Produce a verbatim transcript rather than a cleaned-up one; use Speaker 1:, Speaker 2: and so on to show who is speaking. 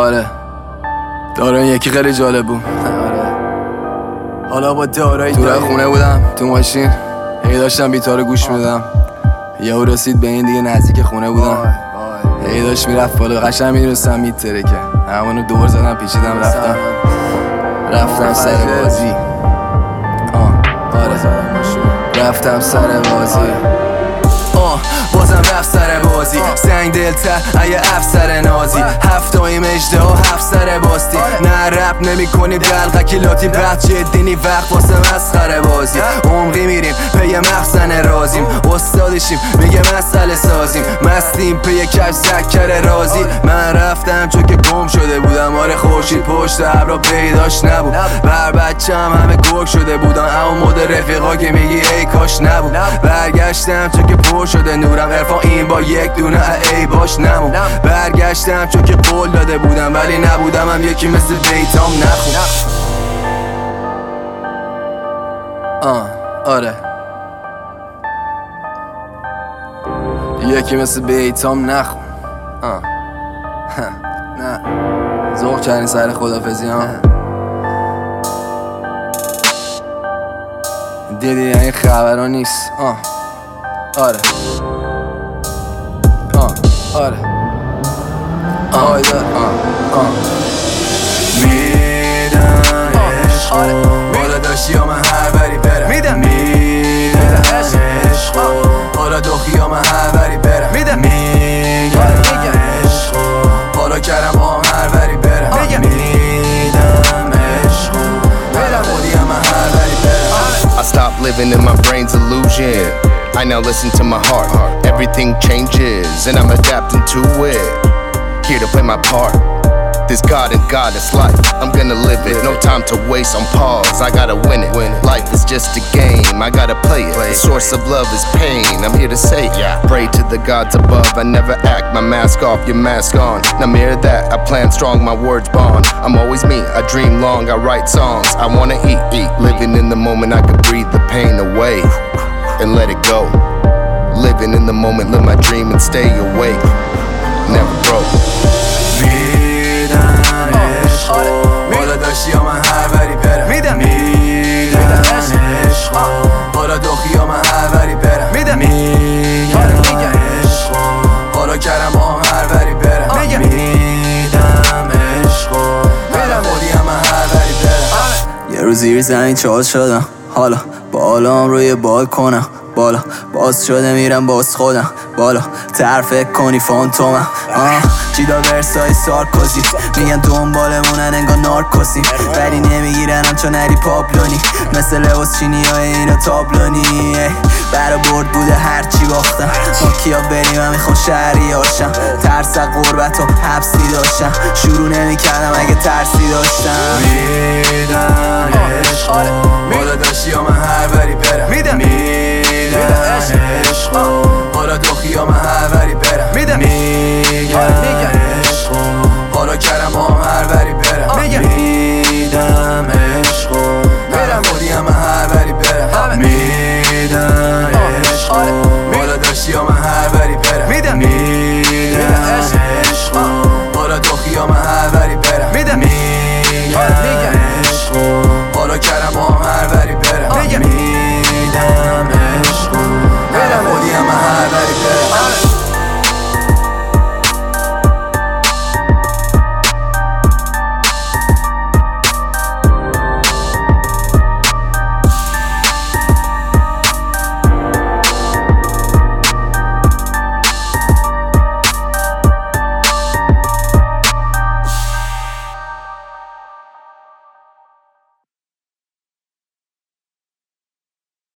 Speaker 1: آره دارن یکی خیلی جالب بود. آره حالا با دارایی تو خونه بودم تو ماشین هی داشتم بیتا رو گوش میدم، یهو رسید به این دیگه نزدیک خونه بودم، هی داشت میرفت بالا، قشنگ میدونستم میتره که همونو دور زدم پیچیدم رفتم رفتم سر بازی. آه آره رفتم سر بازی. آه بازم رفت سر بازی، سنگ دلتر اگه افسر نازی، هفتاییم اجده ها هفت سر باستی، نه رپ نمی کنی دلقکی لاتی، بعد جدی نی وقت واسه مسخره بازی، عمقی میریم پی مخزن رازیم، استادشیم میگه مسئله سازیم، مستیم پی کش زکر رازی، من رفتم چون که گم شده بودم، آره خورشید پشت ابرا پیداش نبود، بر بچم همه گرگ شده بودن، اما مد رفیقا که میگی ای کاش نبود، برگشتم چون که پر شده نورم، عرفان این با یک دونه ای باش نمون، برگشتم چون که قول داده بودم ولی نبودم هم یکی مثل بیتام نخون. آه آره یکی مثل بیتام نخون. آه نه ذوق کردین سر خدافزی ها، دیدی این خبرها نیست. آه آره آه آره آه آه آه میدم عشقو بالا داشتی یا من هر بری برم، میدم میدم عشقو حالا دخی یا من هر بری برم، میدم میگم عشقو حالا کردم با هم هر بری برم، میدم عشقو حالا خودی هم من هر بری برم.
Speaker 2: I stopped living in my brain's illusion, I now listen to my heart. Everything changes and I'm adapting to it, here to play my part. This God and goddess life, I'm gonna live it. No time to waste on pause, I gotta win it. Life is just a game, I gotta play it. The source of love is pain, I'm here to say it. Pray to the gods above, I never act. My mask off, your mask on. Now mirror that, I plan strong, my words bond. I'm always me, I dream long, I write songs. I wanna eat, eat. Living in the moment, I could breathe the pain away and let it go. Living in the moment, live my dream and stay awake. Never broke.
Speaker 1: بالا داشتی یا من هر بری برم، میدم میدم عشقو حالا دخی یا من هر بری برم، میدم میگم عشقو حالا کردم با هم هر بری برم، میگم میدم عشقو حالا خودی هم من هر بری برم. یه روز زیر زمین چال شدم، حالا بالام روی بالکنم، بالا باز شده میرم باز خودم، بالا تر فکر کنی فانتومم. آه جیدا ورسای سارکوزی میگن دنبالمونن انگار نارکوسیم، ولی نمیگیرنم چون نری پاپلونی، مثل لباس چینی های اینا تابلونی، برا برد بوده هرچی باختم، ما کیا بریم من میخوام شهری هاشم، ترس غربت و حبسی داشتم، شروع نمی کردم اگه ترسی داشتم. میدم عشقو بالا داشت